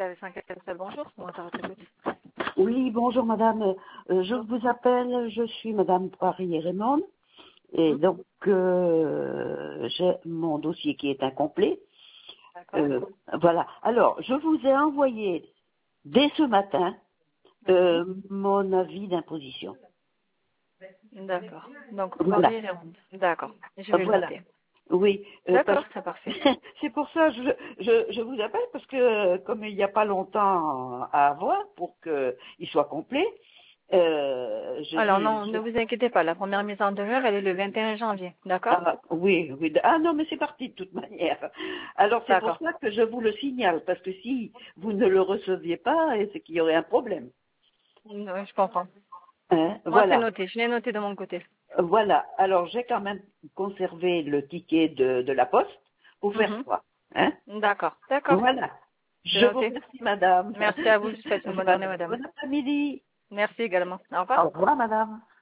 service enquête, bonjour, comment ça va t'écoute? Oui, bonjour madame. Je vous appelle, je suis madame Poirier-Raymond. Et donc, j'ai mon dossier qui est incomplet. D'accord. Voilà. Alors, je vous ai envoyé dès ce matin mon avis d'imposition. D'accord. Donc, Voilà. Poirier-Raymond. D'accord. Je vais le Voilà. noter. Oui. D'accord, c'est parfait. C'est pour ça que je vous appelle, parce que comme il n'y a pas longtemps à avoir pour qu'il soit complet, Alors, non, ne vous inquiétez pas, la première mise en demeure, elle est le 21 janvier. D'accord? Ah, oui, oui. Ah non, mais c'est parti de toute manière. Alors c'est pour D'accord. ça que je vous le signale, parce que si vous ne le receviez pas, c'est qu'il y aurait un problème. Oui, je comprends. Hein, Moi, c'est voilà. noté. Je l'ai noté de mon côté. Voilà. Alors j'ai quand même conservé le ticket de la poste pour faire quoi. Hein? D'accord. D'accord. Voilà. C'est Je vous noté. remercie, madame. Merci à vous. Je vous souhaite une bonne journée, madame. Bon après-midi. Merci également. Au revoir. Au revoir, madame.